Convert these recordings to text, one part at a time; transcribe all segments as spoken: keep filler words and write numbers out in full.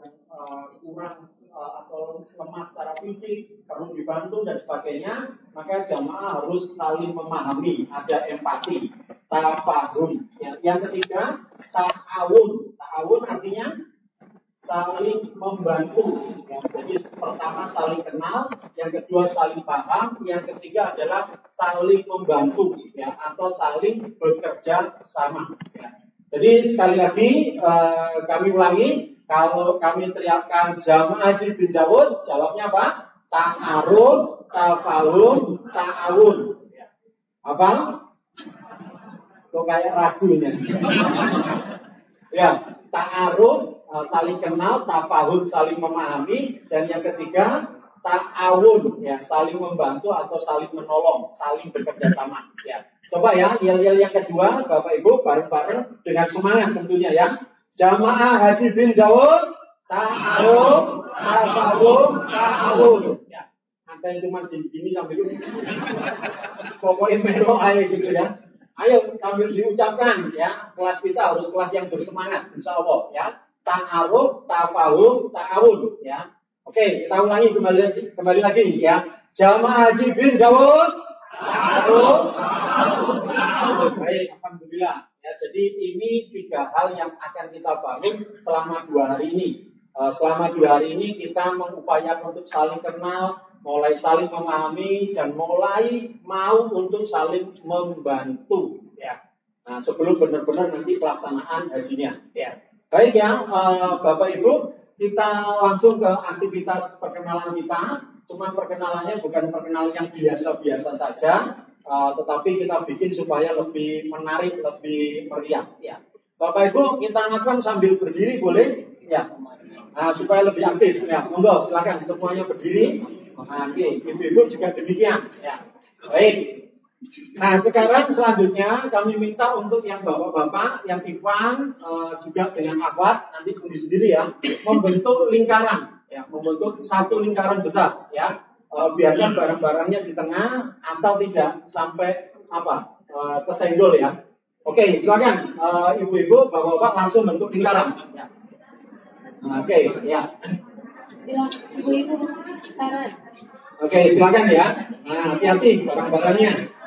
uh, kurang uh, atau lemah secara fisik, perlu dibantu dan sebagainya, maka jamaah harus saling memahami, ada empati, tafahum. Ya. Yang ketiga, ta'awun. Ta'awun artinya saling membantu. Ya. Jadi pertama saling kenal, yang kedua saling paham, yang ketiga adalah saling membantu, ya, atau saling bekerja sama. Ya. Jadi sekali lagi uh, kami ulangi. Kalau kami teriakkan jamaah Haji bin Dawud, jawabnya apa? Ta'aruf, tafahum, ta'awun. Apa? Kok kayak ragu ini? Ya, ta'aruf, saling kenal, tafahum, saling memahami, dan yang ketiga ta'awun, ya, saling membantu atau saling menolong, saling bekerja sama. Ya. Coba ya, yel-yel yang kedua, Bapak Ibu, bareng-bareng dengan semangat tentunya ya. Jamaah Haji bin Dawud, ta'aruf, tafahum, ta'awun. Ya. Ada yang cuma gini sambil itu. Pokoknya melok aja gitu ya. Ayo sambil diucapkan ya. Kelas kita harus kelas yang bersemangat, insya Allah ya. Ta'aruf, tafahum, ta'awun ya. Oke, kita ulangi kembali lagi, kembali lagi ya. Jamaah Haji bin Dawud, ta'aruf, tafahum. Baik, alhamdulillah. Ya, jadi ini tiga hal yang akan kita bangun selama dua hari ini. Uh, selama dua hari ini kita mengupayakan untuk saling kenal, mulai saling memahami, dan mulai mau untuk saling membantu. Ya. Nah, sebelum benar-benar nanti pelaksanaan hajinya. Ya. Baik ya, uh, Bapak Ibu, kita langsung ke aktivitas perkenalan kita. Cuma perkenalannya bukan perkenalan yang biasa-biasa saja. Uh, tetapi kita bikin supaya lebih menarik, lebih meriah. Ya. Bapak Ibu, kita lakukan sambil berdiri boleh? Ya. Nah, supaya lebih aktif. Ya, monggo silakan semuanya berdiri. Nah, oke, Ibu-ibu juga demikian. Ya. Baik. Nah, sekarang selanjutnya kami minta untuk yang bapak-bapak, yang Ikhwan, uh, juga dengan akhwat nanti sendiri-sendiri ya, membentuk lingkaran. Ya, membentuk satu lingkaran besar. Ya. Uh, biarkan barang-barangnya di tengah asal tidak sampai apa uh, kesenggol ya. Oke, silakan uh, ibu-ibu, bapak-bapak langsung bentuk lingkaran. Ya. Nah, oke, ya. Ibu-ibu lingkaran. Oke, silakan ya. Nah, hati-hati barang-barangnya.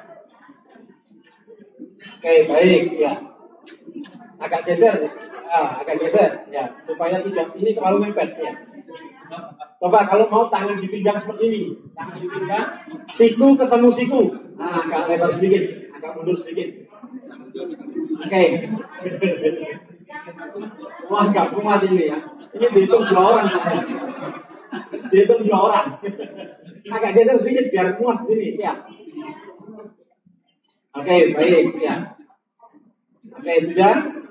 Oke, baik ya. Agak geser, ah, agak geser ya, supaya tidak ini terlalu mepet ya. Coba kalau mau tangan di pinggang seperti ini, tangan di pinggang, siku ketemu siku, nah agak lebar sedikit, agak mundur sedikit. Oke, okay. Wah nggak kuat ini ya, ini dihitung dua orang, dihitung dua orang, agak geser sedikit biar muat sini ya. Oke, okay, baik ya. Oke, okay, sudah.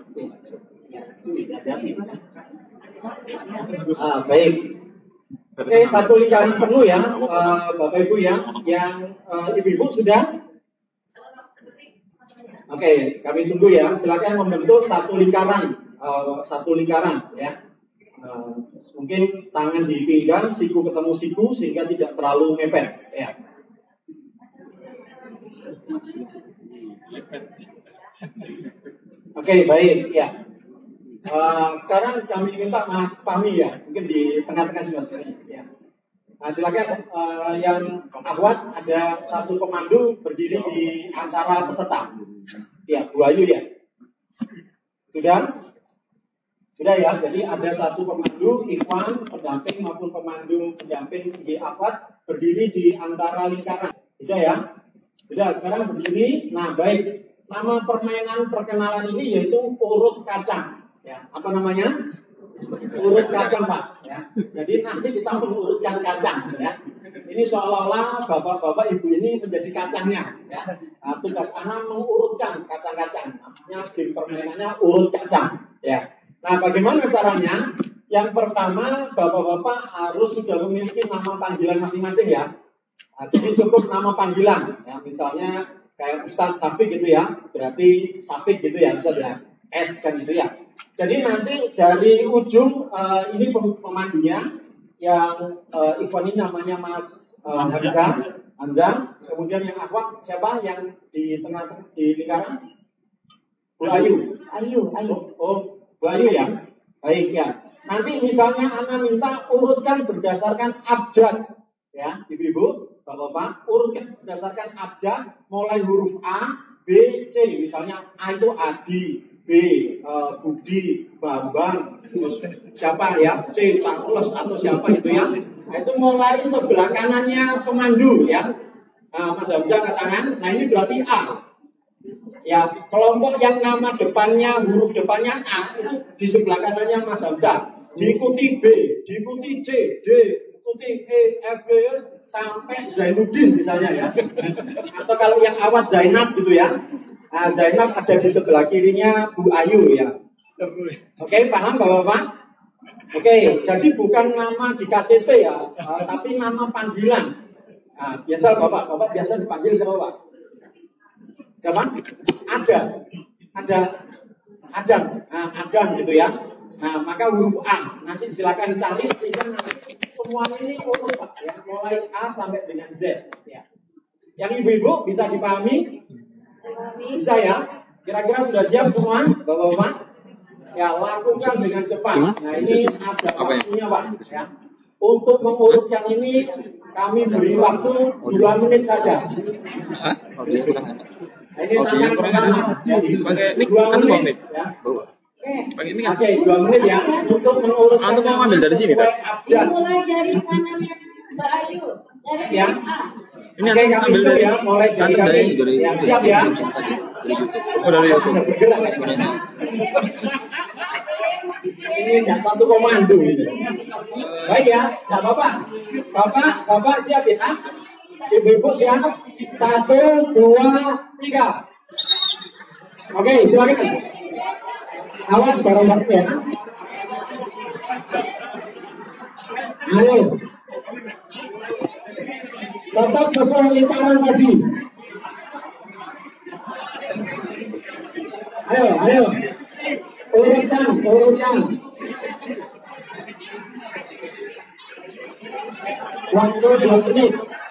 Ah, baik. Oke, satu lingkaran penuh ya, uh, Bapak Ibu ya, yang uh, Ibu-ibu sudah. Oke, okay, kami tunggu ya. Silakan membentuk satu lingkaran, uh, satu lingkaran ya. Uh, mungkin tangan di pinggang, siku ketemu siku sehingga tidak terlalu mepet. Ya. Oke, okay, baik ya. Uh, sekarang kami minta Mas Fahmi ya, mungkin di tengah-tengah sini Mas Fahmi. Ya. Nah, silakan uh, yang akhwat ada satu pemandu berdiri di antara peserta. Ya, Bu Ayu ya. Sudah? Sudah ya. Jadi ada satu pemandu Ikhwan pendamping maupun pemandu pendamping di akhwat berdiri di antara lingkaran. Sudah ya? Sudah. Sekarang berdiri. Nah, baik. Nama permainan perkenalan ini yaitu urut kacang. Ya, apa namanya? Urut kacang, Pak. Ya. Jadi nanti kita mengurutkan kacang. Ya. Ini seolah-olah bapak-bapak ibu ini menjadi kacangnya. Ya. Nah, tugas anak mengurutkan kacang-kacang. Namanya game permainannya urut kacang. Ya. Nah, bagaimana caranya? Yang pertama, bapak-bapak harus sudah memiliki nama panggilan masing-masing ya. Nah, jadi cukup nama panggilan. Ya. Misalnya kayak Ustadz Sapik gitu ya. Berarti Sapik gitu ya, Ustadz ya. S kan gitu ya. Jadi nanti dari ujung uh, ini pemandunya yang uh, Ikhwan ini namanya Mas uh, Hamzah, Hamzah. Kemudian yang akhwat siapa yang di tengah di lingkaran? Bu Ayu. Ayu, Ayu. Oh, oh Bu Ayu ya. Baik ya. Nanti misalnya Ana minta urutkan berdasarkan abjad, ya, ibu-ibu, bapak-bapak, urutkan berdasarkan abjad, mulai huruf A, B, C. Misalnya A itu Adi, B, uh, Budi, Bambang, terus siapa ya, C, Charles atau siapa itu ya. Nah, itu mulai sebelah kanannya pemandu ya. Nah, Mas Hamzah katakan, nah ini berarti A. Ya, kelompok yang nama depannya, huruf depannya A, itu di sebelah kanannya Mas Hamzah. Diikuti B, diikuti C, D, diikuti E, F, G, sampai Zainuddin misalnya ya. Atau kalau yang awas Zainab gitu ya. Nah, Zainab ada di sebelah kirinya Bu Ayu ya. Oke, paham Bapak-Bapak? Oke, jadi bukan nama di K T P ya, uh, tapi nama panggilan. Nah, biasa Bapak, Bapak biasa dipanggil siapa Pak? Siapa? Ada, ada, Adam, nah, Adam gitu ya. Nah, maka huruf A, nanti silakan cari, sehingga nanti semua ini urut Pak, ya, mulai A sampai dengan Z. Ya. Yang ibu-ibu bisa dipahami? Bisa ya? Kira-kira sudah siap semua, Bapak-Bapak? Ya, lakukan dengan cepat. Nah, ini ada waktunya Pak. Ya. Untuk mengurutkan ini, kami beri waktu dua menit saja. Nah, ini tantangan pertama. Jadi, dua menit. Ya. Oke, dua menit ya. Untuk mengurutkan ambil dari sini, Pak. Dimulai dari kanannya Mbak Ayu. Dari ya. A. Ini Oke, kami itu ya, mulai dari kami. Ya, siap ya. Oh, dari YouTube. Bergerak. Ini nggak satu komando ini. Baik ya, nggak apa-apa. Bapak, bapak siap ya? Ibu-ibu siap? Satu, dua, tiga. Oke, silakan. Awas bareng-bareng ya. Ayo. Tetap sesuai lingkaran tadi. Ayo, ayo. Urutan, urutan. Waktu dua menit.